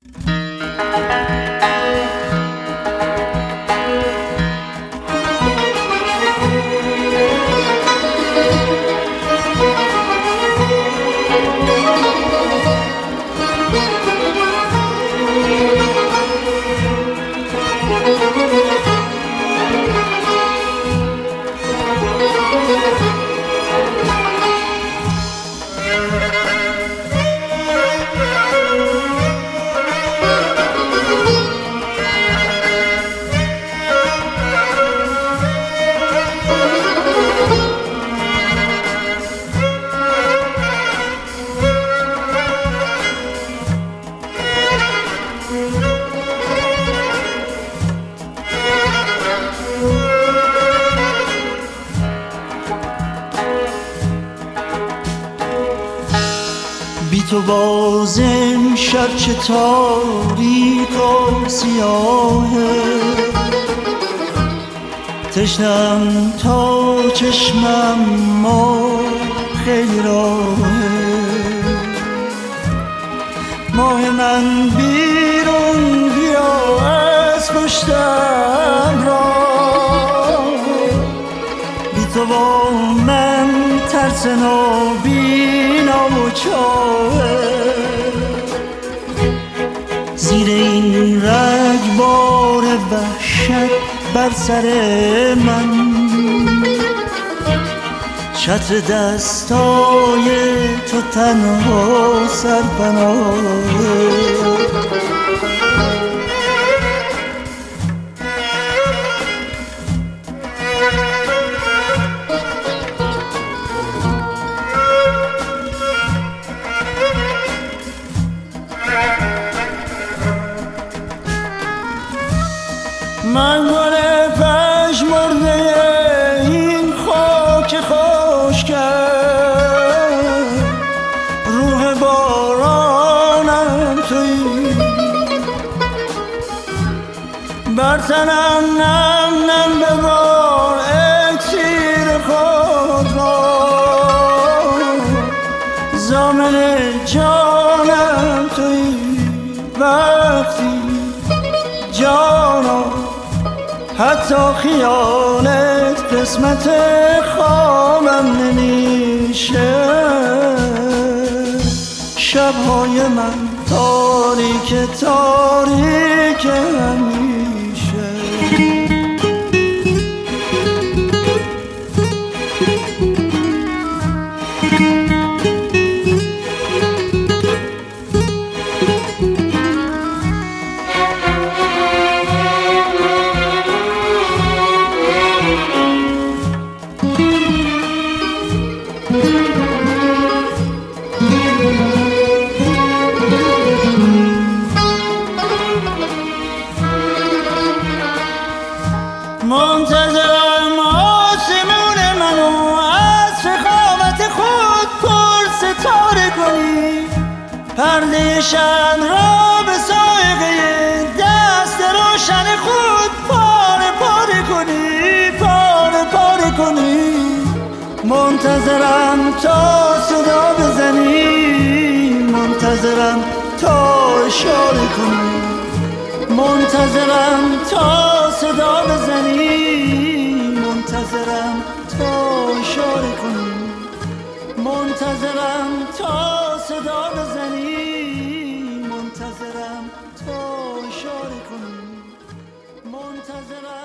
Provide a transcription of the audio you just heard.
تو باز امشب چه تاریک و سیاهه، تشنم تا چشمم ما خیلی راهه. ماه من بیرون بیا از پشتم را، بی تو با من ترس نابینا و چاهه. زیر این رگبار وحشت بر سر من چتر دستای تو تنها سرپناهه. من گل پژمرده این خاک خشکم، روح بارانم تویی، بر تنم نم نم ببار اکسیر خود را، ضامن جانم تویی. وقتی جانا حتی خیالت قسمت خوابم نمیشه، شبهای من تاریک تاریک همیشه. منتظرم آسمون منو از سخاوت خود پر ستاره کنی، پرده شب را به سایقه دست روشن خود پاره پاره کنی، پاره پاره کنی. منتظرم تا صدا بزنی، منتظرم تا اشاره کنی، منتظرم تا صدا بزنی، منتظرم تا اشاره کنی، منتظرم تا صدا بزنی، منتظرم تا اشاره کنی، منتظرم